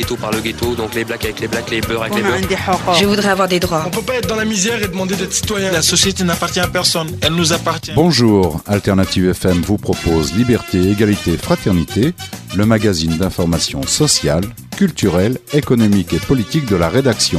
ghetto par le ghetto, donc les blacks avec les blacks, les beurs avec les beurs. Je voudrais avoir des droits. On peut pas être dans la misère et demander d'être citoyen. La société n'appartient à personne, elle nous appartient. Bonjour, Alternative FM vous propose Liberté, Égalité, Fraternité, le magazine d'information sociale, culturelle, économique et politique de la rédaction.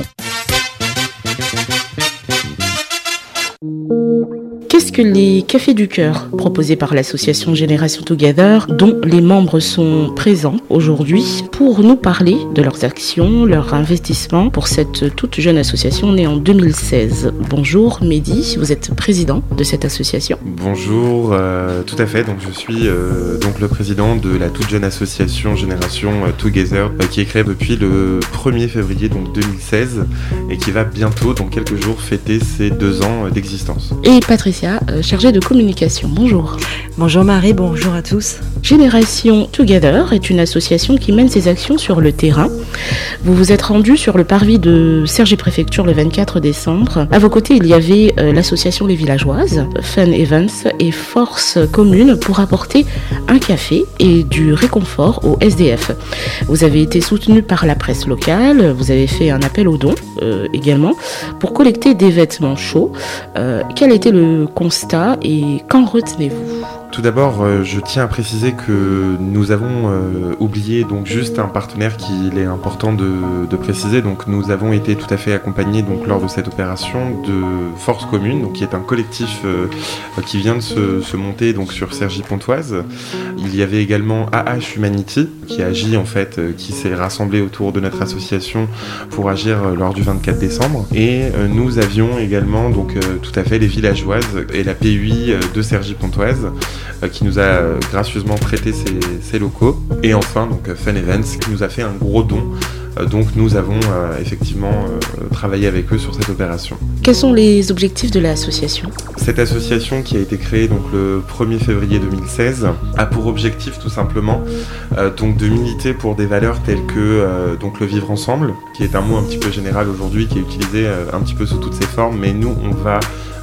Qu'est-ce que les Cafés du Cœur, proposés par l'association Génération Together, dont les membres sont présents aujourd'hui pour nous parler de leurs actions, leur investissement pour cette toute jeune association née en 2016. Bonjour Mehdi, vous êtes président de cette association. Bonjour, tout à fait. Donc je suis donc le président de la toute jeune association Génération Together qui est créée depuis le 1er février donc 2016 et qui va bientôt, dans quelques jours, fêter ses 2 ans d'existence. Et Patricia, chargée de communication. Bonjour. Bonjour Marie, bonjour à tous. Génération Together est une association qui mène ses actions sur le terrain. Vous vous êtes rendu sur le parvis de Cergy-Préfecture le 24 décembre. À vos côtés, il y avait l'association Les Villageoises, Fun Events et Force Commune pour apporter un café et du réconfort aux SDF. Vous avez été soutenu par la presse locale, vous avez fait un appel aux dons également pour collecter des vêtements chauds. Quel a été le constat et qu'en retenez-vous ? Tout d'abord, je tiens à préciser que nous avons oublié donc juste un partenaire qu'il est important de préciser. Donc nous avons été tout à fait accompagnés donc lors de cette opération de Force Commune, donc qui est un collectif qui vient de se monter donc sur Cergy-Pontoise. Il y avait également AH Humanity qui agit en fait, qui s'est rassemblé autour de notre association pour agir lors du 24 décembre. Et nous avions également donc tout à fait les villageoises et la PUI de Cergy-Pontoise qui nous a gracieusement prêté ses locaux. Et enfin, donc Fun Events qui nous a fait un gros don. Donc nous avons effectivement travaillé avec eux sur cette opération. Quels sont les objectifs de l'association ? Cette association qui a été créée donc, le 1er février 2016 a pour objectif tout simplement donc, de militer pour des valeurs telles que donc, le vivre ensemble, qui est un mot un petit peu général aujourd'hui, qui est utilisé un petit peu sous toutes ses formes, mais nous on va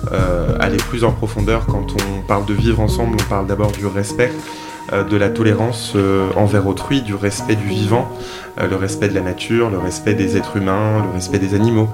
aller plus en profondeur. Quand on parle de vivre ensemble, on parle d'abord du respect, de la tolérance envers autrui, du respect du vivant, le respect de la nature, le respect des êtres humains, le respect des animaux.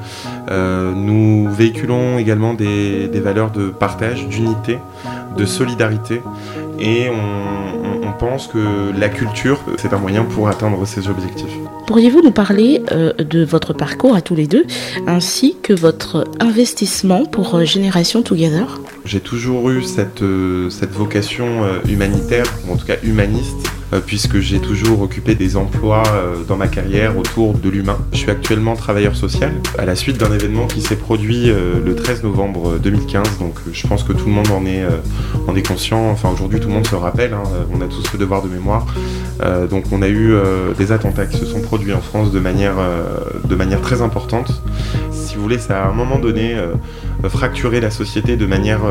Nous véhiculons également des valeurs de partage, d'unité, de solidarité et on pense que la culture, c'est un moyen pour atteindre ces objectifs. Pourriez-vous nous parler de votre parcours à tous les deux, ainsi que votre investissement pour Génération Together ? J'ai toujours eu cette vocation humanitaire, ou en tout cas humaniste, puisque j'ai toujours occupé des emplois dans ma carrière autour de l'humain. Je suis actuellement travailleur social à la suite d'un événement qui s'est produit le 13 novembre 2015, donc je pense que tout le monde en est conscient. Enfin aujourd'hui tout le monde se rappelle, hein, on a tous le devoir de mémoire. Donc on a eu des attentats qui se sont produits en France de manière très importante. Si vous voulez, ça a à un moment donné fracturé la société de manière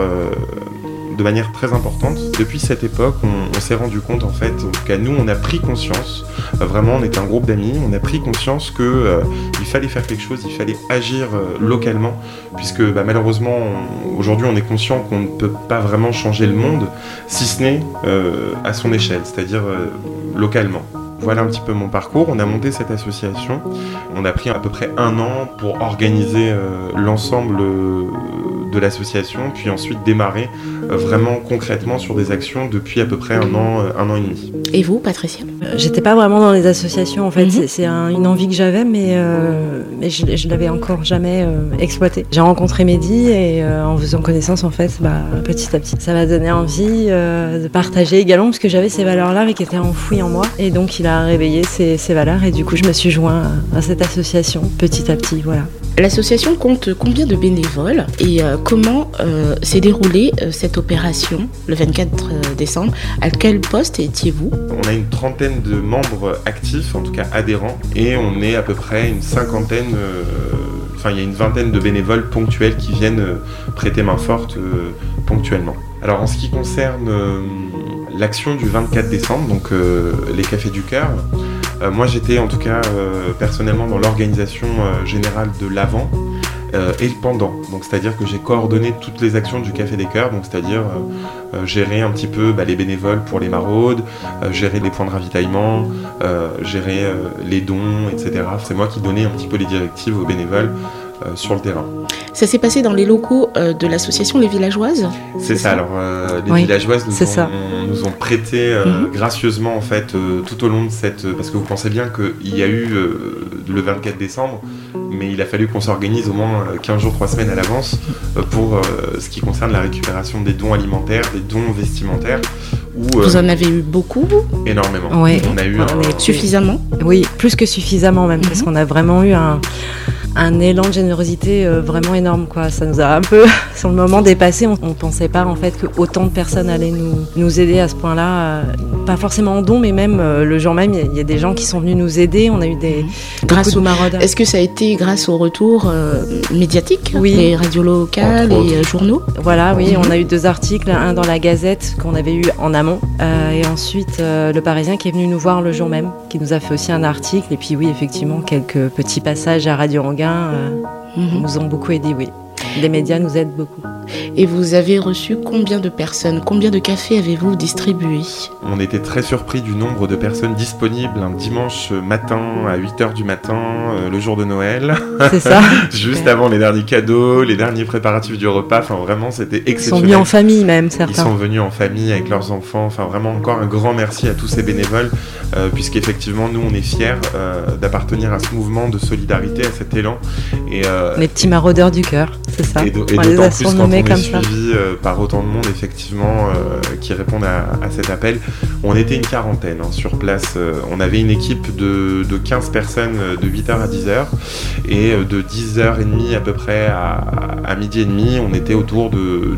très importante. Depuis cette époque, on s'est rendu compte, en fait, en tout cas nous, on a pris conscience, vraiment, on était un groupe d'amis, on a pris conscience qu'il fallait faire quelque chose, il fallait agir localement, puisque malheureusement, aujourd'hui, on est conscient qu'on ne peut pas vraiment changer le monde, si ce n'est à son échelle, c'est-à-dire localement. Voilà un petit peu mon parcours. On a monté cette association. On a pris à peu près 1 an pour organiser l'ensemble de l'association, puis ensuite démarrer vraiment concrètement sur des actions depuis à peu près un an et demi. Et vous, Patricia ? J'étais pas vraiment dans les associations en fait, c'est une envie que j'avais, mais je l'avais encore jamais exploitée. J'ai rencontré Mehdi et en faisant connaissance en fait, petit à petit, ça m'a donné envie de partager également, parce que j'avais ces valeurs-là mais qui étaient enfouies en moi, et donc il a réveillé ces valeurs et du coup je me suis joint à cette association petit à petit, voilà. L'association compte combien de bénévoles et comment s'est déroulée cette opération le 24 décembre ? À quel poste étiez-vous ? On a une 30aine de membres actifs, en tout cas adhérents, et on est à peu près une 50aine, il y a une 20aine de bénévoles ponctuels qui viennent prêter main forte ponctuellement. Alors en ce qui concerne l'action du 24 décembre, donc les Cafés du Cœur, moi j'étais en tout cas personnellement dans l'organisation générale de l'avant, et le pendant. Donc c'est-à-dire que j'ai coordonné toutes les actions du Café des Cœurs, donc c'est-à-dire gérer un petit peu les bénévoles pour les maraudes, gérer les points de ravitaillement, gérer les dons, etc. C'est moi qui donnais un petit peu les directives aux bénévoles sur le terrain. Ça s'est passé dans les locaux de l'association Les Villageoises ? C'est ça. Alors les Villageoises nous ont prêté gracieusement en fait tout au long de cette... Parce que vous pensez bien qu'il y a eu le 24 décembre, mais il a fallu qu'on s'organise au moins 15 jours, 3 semaines à l'avance pour ce qui concerne la récupération des dons alimentaires, des dons vestimentaires. Vous en avez eu beaucoup ? Énormément. Oui. On a eu suffisamment ? Oui, plus que suffisamment même, parce qu'on a vraiment eu un élan de générosité vraiment énorme, quoi. Ça nous a un peu, sur le moment, dépassé. On ne pensait pas en fait que autant de personnes allaient nous aider à ce point-là. Pas forcément en don, mais même le jour même, il y a des gens qui sont venus nous aider. On a eu beaucoup de maraudeurs. Est-ce que ça a été grâce au retour médiatique ? Oui. Les radios locales, les journaux ? Voilà, oui. On a eu 2 articles, un dans la Gazette qu'on avait eu en amont, et ensuite le Parisien qui est venu nous voir le jour même, qui nous a fait aussi un article. Et puis oui, effectivement, quelques petits passages à Radio Anguin nous ont beaucoup aidés, oui. Les médias nous aident beaucoup. Et vous avez reçu combien de personnes ? Combien de cafés avez-vous distribué ? On était très surpris du nombre de personnes disponibles un dimanche matin à 8h du matin, le jour de Noël. C'est ça. Juste avant les derniers cadeaux, les derniers préparatifs du repas. Enfin, vraiment, c'était exceptionnel. Ils sont venus en famille même, certains. Ils sont venus en famille avec leurs enfants. Enfin, vraiment, encore un grand merci à tous ces bénévoles, puisqu'effectivement, nous, on est fiers d'appartenir à ce mouvement de solidarité, à cet élan. Et, les petits maraudeurs du cœur, c'est ça. Et d'autant plus quand on est suivi par autant de monde, effectivement, qui répondent à cet appel. On était une quarantaine sur place. On avait une équipe de 15 personnes de 8h à 10h et de 10h30 à peu près à midi et demi, on était autour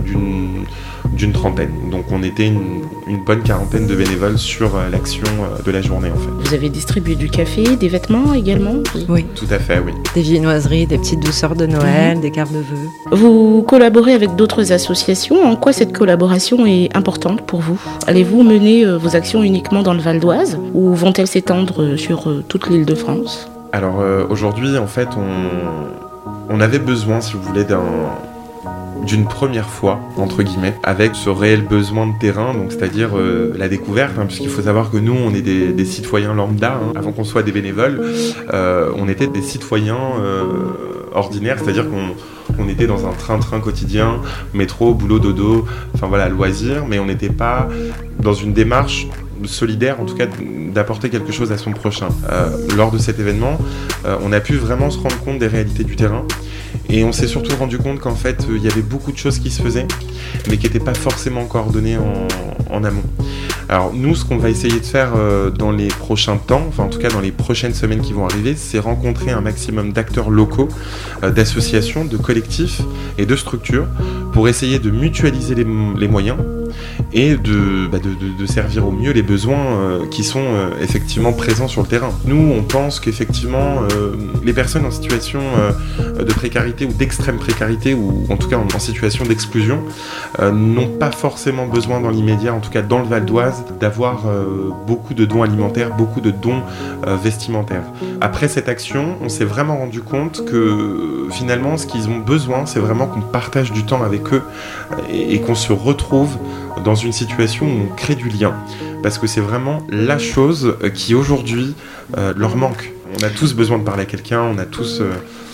d'une trentaine. Donc on était une bonne quarantaine de bénévoles sur l'action de la journée en fait. Vous avez distribué du café, des vêtements également ? Oui. Tout à fait, oui. Des viennoiseries, des petites douceurs de Noël, des cartes de vœux. Vous collaborez avec d'autres associations. En quoi cette collaboration est importante pour vous ? Allez-vous mener vos actions uniquement dans le Val d'Oise ou vont-elles s'étendre sur toute l'Île-de-France ? Alors aujourd'hui en fait on avait besoin, si vous voulez, d'une première fois, entre guillemets, avec ce réel besoin de terrain, donc c'est-à-dire la découverte, puisqu'il faut savoir que nous, on est des citoyens lambda, avant qu'on soit des bénévoles, on était des citoyens ordinaires, c'est-à-dire qu'on était dans un train-train quotidien, métro, boulot, dodo, enfin voilà, loisir, mais on n'était pas dans une démarche solidaire, en tout cas d'apporter quelque chose à son prochain. Lors de cet événement, on a pu vraiment se rendre compte des réalités du terrain. Et on s'est surtout rendu compte qu'en fait, il y avait beaucoup de choses qui se faisaient, mais qui n'étaient pas forcément coordonnées en amont. Alors nous, ce qu'on va essayer de faire dans les prochains temps, enfin en tout cas dans les prochaines semaines qui vont arriver, c'est rencontrer un maximum d'acteurs locaux, d'associations, de collectifs et de structures pour essayer de mutualiser les moyens et de servir au mieux les besoins qui sont effectivement présents sur le terrain. Nous, on pense qu'effectivement, les personnes en situation de précarité ou d'extrême précarité, ou en tout cas en situation d'exclusion, n'ont pas forcément besoin dans l'immédiat, en tout cas dans le Val d'Oise, d'avoir beaucoup de dons alimentaires, beaucoup de dons vestimentaires. Après cette action, on s'est vraiment rendu compte que finalement, ce qu'ils ont besoin, c'est vraiment qu'on partage du temps avec eux et qu'on se retrouve dans une situation où on crée du lien. Parce que c'est vraiment la chose qui aujourd'hui leur manque. On a tous besoin de parler à quelqu'un, on a tous...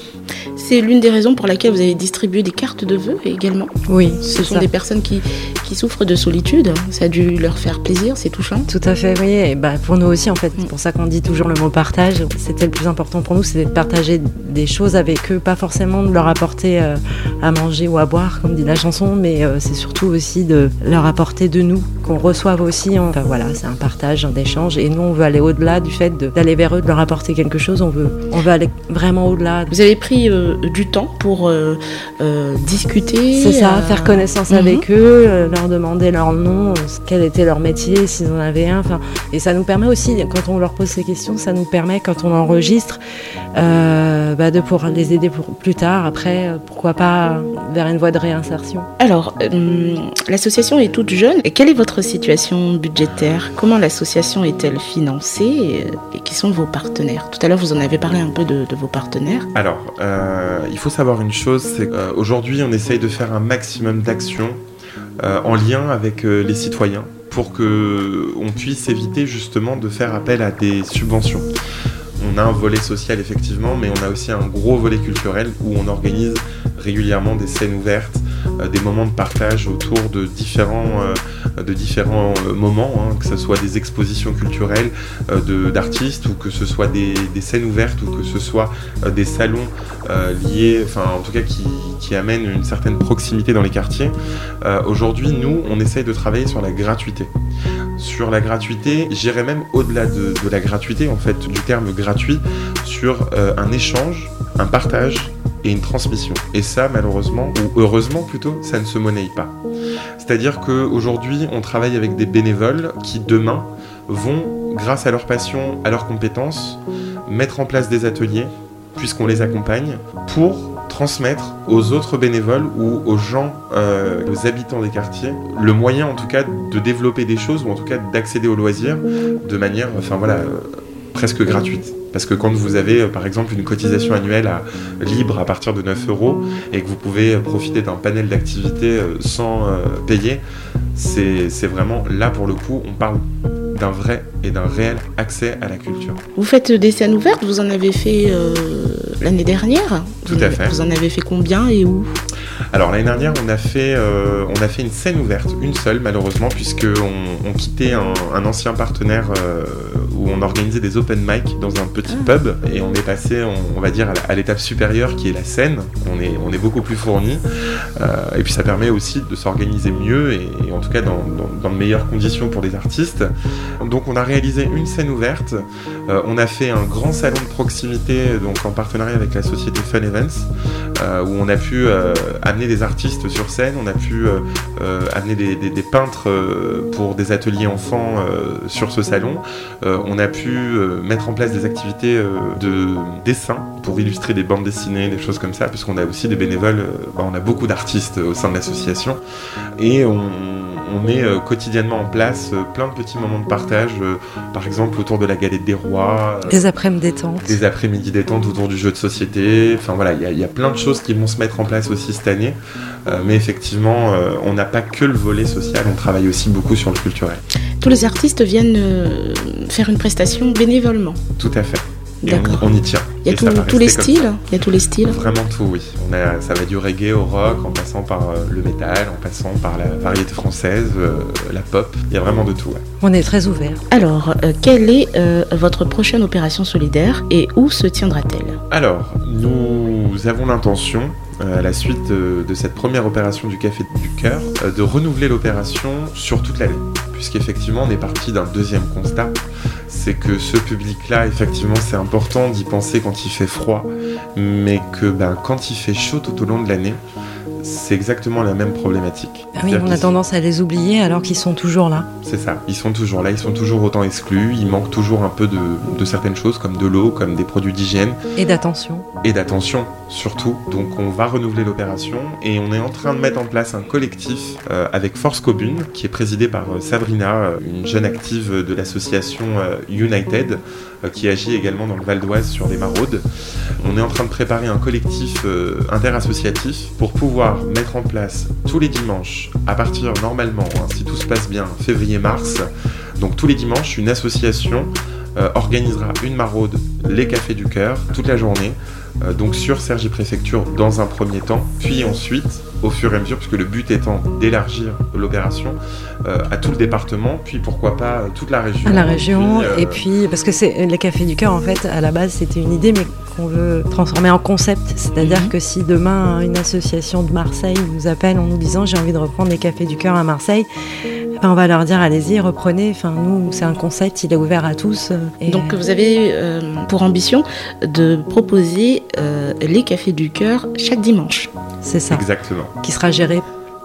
C'est l'une des raisons pour laquelle vous avez distribué des cartes de vœux également. Oui, ce sont des personnes qui souffrent de solitude. Ça a dû leur faire plaisir, c'est touchant. Tout à fait, oui. Et pour nous aussi, en fait, c'est pour ça qu'on dit toujours le mot partage. C'était le plus important pour nous, c'était de partager des choses avec eux, pas forcément de leur apporter à manger ou à boire, comme dit la chanson, mais c'est surtout aussi de leur apporter de nous, qu'on reçoive aussi. Enfin voilà, c'est un partage, un échange. Et nous, on veut aller au-delà du fait d'aller vers eux, de leur apporter quelque chose. On veut aller vraiment au-delà. Vous avez pris du temps pour discuter. C'est ça, faire connaissance avec eux, leur demander leur nom, quel était leur métier, s'ils en avaient un. Et ça nous permet aussi, quand on leur pose ces questions, ça nous permet, quand on enregistre, de pouvoir les aider pour plus tard, après, pourquoi pas vers une voie de réinsertion. Alors, l'association est toute jeune. Et quelle est votre situation budgétaire ? Comment l'association est-elle financée et qui sont vos partenaires ? Tout à l'heure, vous en avez parlé un peu de vos partenaires. Alors, il faut savoir une chose, c'est qu'aujourd'hui, on essaye de faire un maximum d'actions en lien avec les citoyens pour qu'on puisse éviter justement de faire appel à des subventions. On a un volet social effectivement, mais on a aussi un gros volet culturel où on organise régulièrement des scènes ouvertes, des moments de partage autour de différents moments, que ce soit des expositions culturelles d'artistes, ou que ce soit des scènes ouvertes, ou que ce soit des salons liés, en tout cas qui amènent une certaine proximité dans les quartiers. Aujourd'hui, nous, on essaye de travailler sur la gratuité. Sur la gratuité, j'irais même au-delà de la gratuité, en fait, du terme gratuit, sur un échange, un partage et une transmission. Et ça, malheureusement, ou heureusement plutôt, ça ne se monnaie pas. C'est-à-dire qu'aujourd'hui, on travaille avec des bénévoles qui, demain, vont, grâce à leur passion, à leurs compétences, mettre en place des ateliers, puisqu'on les accompagne, pour transmettre aux autres bénévoles ou aux gens, aux habitants des quartiers, le moyen en tout cas de développer des choses, ou en tout cas d'accéder aux loisirs de manière, presque gratuite. Parce que quand vous avez par exemple une cotisation annuelle libre à partir de 9 € et que vous pouvez profiter d'un panel d'activités sans payer, c'est vraiment là pour le coup, on parle d'un vrai et d'un réel accès à la culture. Vous faites des scènes ouvertes, vous en avez fait l'année dernière ? Tout à fait. Vous en avez fait combien et où ? Alors l'année dernière, on a fait une scène ouverte, une seule malheureusement, puisqu'on quittait un ancien partenaire où on organisait des open mic dans un petit pub, et on est passé, on va dire, à l'étape supérieure qui est la scène. On est beaucoup plus fourni, et puis ça permet aussi de s'organiser mieux et en tout cas dans de meilleures conditions pour les artistes. Donc on a réalisé une scène ouverte, on a fait un grand salon de proximité, donc en partenariat avec la société Fun Events, où on a pu amener des artistes sur scène, on a pu amener des peintres pour des ateliers enfants sur ce salon, on a pu mettre en place des activités de dessin pour illustrer des bandes dessinées, des choses comme ça, puisqu'on a aussi des bénévoles, on a beaucoup d'artistes au sein de l'association, et on met quotidiennement en place plein de petits moments de partage, par exemple autour de la galette des rois, des après-midi détente, des après-midi détente autour du jeu de société, il y a plein de choses qui vont se mettre en place aussi cette année, mais effectivement on n'a pas que le volet social, on travaille aussi beaucoup sur le culturel. Tous les artistes viennent faire une prestation bénévolement. Tout à fait. Et D'accord. on y tient. Il y a tous les styles. Il y a tous les styles. Vraiment tout, oui. Ça va du reggae au rock, en passant par le métal, en passant par la variété française, la pop. Il y a vraiment de tout. Ouais. On est très ouverts. Alors, quelle est votre prochaine opération solidaire et où se tiendra-t-elle ? Alors, nous avons l'intention, à la suite de cette première opération du Café du Cœur, de renouveler l'opération sur toute l'année. Puisqu'effectivement, on est parti d'un deuxième constat, c'est que ce public-là, effectivement, c'est important d'y penser quand il fait froid, mais que quand il fait chaud tout au long de l'année, c'est exactement la même problématique. Ah oui, on a tendance à les oublier alors qu'ils sont toujours là. C'est ça, ils sont toujours là, ils sont toujours autant exclus, il manque toujours un peu de certaines choses comme de l'eau, comme des produits d'hygiène. Et d'attention. Et d'attention, surtout. Donc on va renouveler l'opération et on est en train de mettre en place un collectif avec Force Commune, qui est présidé par Sabrina, une jeune active de l'association United, qui agit également dans le Val d'Oise sur les maraudes. On est en train de préparer un collectif interassociatif pour pouvoir mettre en place tous les dimanches, à partir normalement, si tout se passe bien, février-mars, donc tous les dimanches, une association organisera une maraude, les Cafés du Cœur, toute la journée, donc sur Cergy Préfecture dans un premier temps, puis ensuite, au fur et à mesure, puisque le but étant d'élargir l'opération à tout le département, puis pourquoi pas toute la région. À la région, et puis parce que c'est les Cafés du Cœur, en fait, à la base, c'était une idée, mais qu'on veut transformer en concept. C'est-à-dire que si demain, une association de Marseille nous appelle en nous disant « j'ai envie de reprendre les Cafés du Cœur à Marseille », on va leur dire allez-y, reprenez. Nous, c'est un concept, il est ouvert à tous. Donc vous avez pour ambition de proposer les Cafés du Cœur chaque dimanche. C'est ça. Exactement. Qui sera géré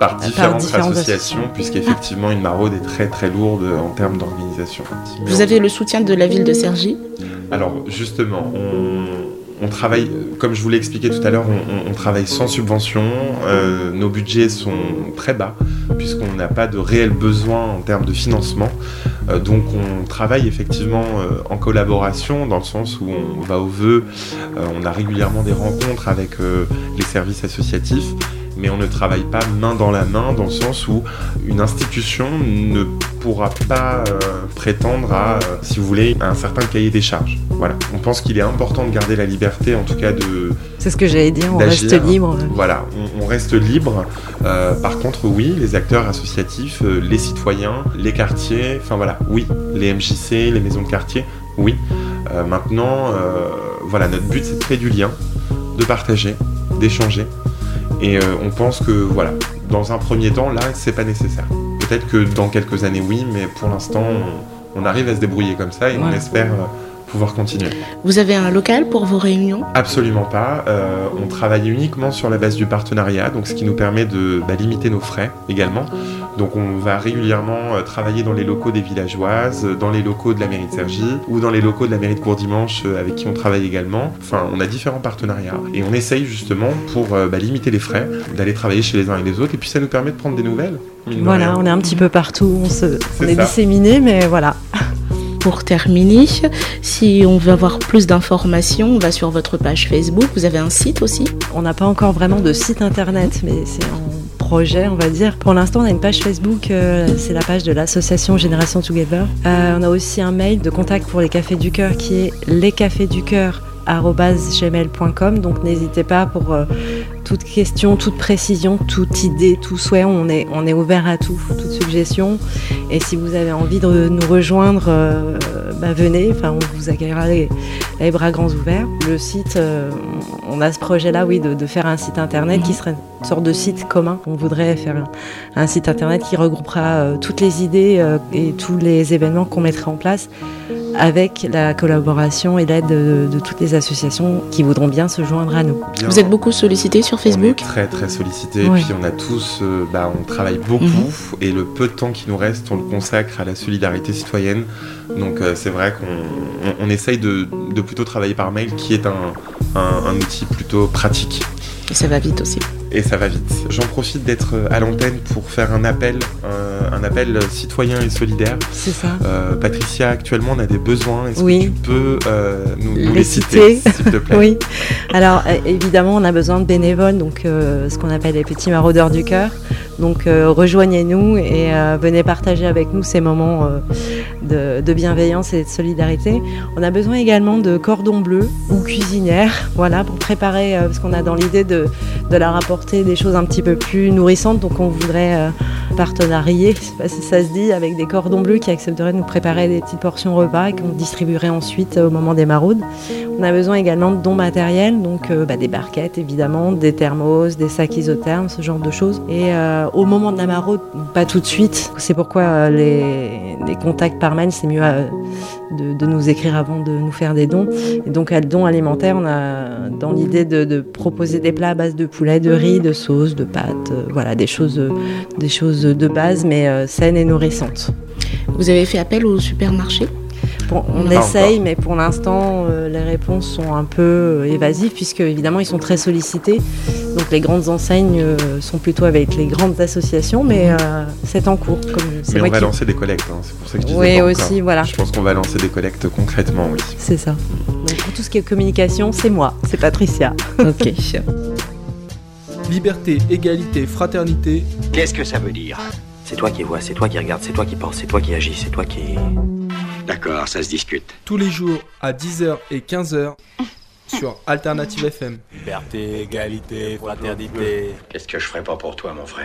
par différentes associations, puisqu'effectivement une maraude est très très lourde en termes d'organisation. Vous avez le soutien de la ville de Cergy ? Alors justement, on travaille, comme je vous l'ai expliqué tout à l'heure, on travaille sans subvention, nos budgets sont très bas, puisqu'on n'a pas de réel besoin en termes de financement. Donc on travaille effectivement en collaboration, dans le sens où on va aux vœux, on a régulièrement des rencontres avec les services associatifs, mais on ne travaille pas main dans la main, dans le sens où une institution ne pourra pas prétendre à, si vous voulez, à un certain cahier des charges. Voilà. On pense qu'il est important de garder la liberté, en tout cas de... C'est ce que j'allais dire, on d'agir. Reste libre. Voilà, on reste libre. Par contre, oui, les acteurs associatifs, les citoyens, les quartiers, enfin voilà, oui, les MJC, les maisons de quartier, oui. Maintenant, voilà, notre but, c'est de créer du lien, de partager, d'échanger. Et on pense que, voilà, dans un premier temps, là, c'est pas nécessaire. Peut-être que dans quelques années, oui, mais pour l'instant, on arrive à se débrouiller comme ça et on espère pouvoir continuer. Vous avez un local pour vos réunions ? Absolument pas. On travaille uniquement sur la base du partenariat, donc ce qui nous permet de limiter nos frais également. Donc on va régulièrement travailler dans les locaux des villageoises, dans les locaux de la mairie de Cergy ou dans les locaux de la mairie de Courdimanche avec qui on travaille également. Enfin, on a différents partenariats et on essaye justement pour limiter les frais, d'aller travailler chez les uns et les autres, et puis ça nous permet de prendre des nouvelles. Voilà, on est un petit peu partout, on est disséminés, mais voilà. Pour terminer, si on veut avoir plus d'informations, on va sur votre page Facebook. Vous avez un site aussi ? On n'a pas encore vraiment de site internet, mais c'est en projet, on va dire. Pour l'instant, on a une page Facebook, c'est la page de l'association Génération Together. On a aussi un mail de contact pour les Cafés du Cœur qui est lescafésducoeur@gmail.com. Donc n'hésitez pas pour toute question, toute précision, toute idée, tout souhait. On est ouvert à tout, toute suggestion. Et si vous avez envie de nous rejoindre, venez. Enfin, on vous accueillera les bras grands ouverts. Le site, on a ce projet-là, oui, de faire un site internet qui serait une sorte de site commun. On voudrait faire un site internet qui regroupera toutes les idées et tous les événements qu'on mettrait en place, avec la collaboration et l'aide de toutes les associations qui voudront bien se joindre à nous. Bien. Vous êtes beaucoup sollicité sur Facebook ? On est très très sollicité, puis on a tous, on travaille beaucoup et le peu de temps qui nous reste, on le consacre à la solidarité citoyenne. Donc c'est vrai qu'on essaye de plutôt travailler par mail, qui est un outil plutôt pratique. Et ça va vite aussi. Et ça va vite. J'en profite d'être à l'antenne pour faire un appel citoyen et solidaire. C'est ça. Patricia, actuellement, on a des besoins. Est-ce que tu peux nous les citer, s'il te plaît ? Oui. Alors, évidemment, on a besoin de bénévoles, donc ce qu'on appelle les petits maraudeurs du cœur. Donc, rejoignez-nous et venez partager avec nous ces moments de bienveillance et de solidarité. On a besoin également de cordons bleus ou cuisinières, voilà, pour préparer, parce qu'on a dans l'idée de leur apporter des choses un petit peu plus nourrissantes. Donc, on voudrait partenarier, je ne sais pas si ça se dit, avec des cordons bleus qui accepteraient de nous préparer des petites portions repas et qu'on distribuerait ensuite au moment des maraudes. On a besoin également de dons matériels, donc des barquettes évidemment, des thermos, des sacs isothermes, ce genre de choses. Et au moment de la maraude, pas tout de suite. C'est pourquoi les contacts par mail, c'est mieux de nous écrire avant de nous faire des dons. Et donc à le don alimentaire, on a dans l'idée de proposer des plats à base de poulet, de riz, de sauce, de pâtes, voilà, des choses de base, mais saines et nourrissantes. Vous avez fait appel au supermarché ? Bon, on essaye, mais pour l'instant, les réponses sont un peu évasives, puisque évidemment, ils sont très sollicités. Donc les grandes enseignes sont plutôt avec les grandes associations, mais c'est en cours. Mais on va lancer des collectes, c'est pour ça que je disais oui, pas aussi, encore. Voilà. Je pense qu'on va lancer des collectes concrètement, oui. C'est ça. Donc pour tout ce qui est communication, c'est moi, c'est Patricia. Ok. Liberté, égalité, fraternité. Qu'est-ce que ça veut dire ? C'est toi qui vois, c'est toi qui regarde, c'est toi qui pense, c'est toi qui agis, c'est toi qui... D'accord, ça se discute. Tous les jours à 10h et 15h sur Alternative FM. Liberté, égalité, fraternité. Qu'est-ce que je ferais pas pour toi, mon frère ?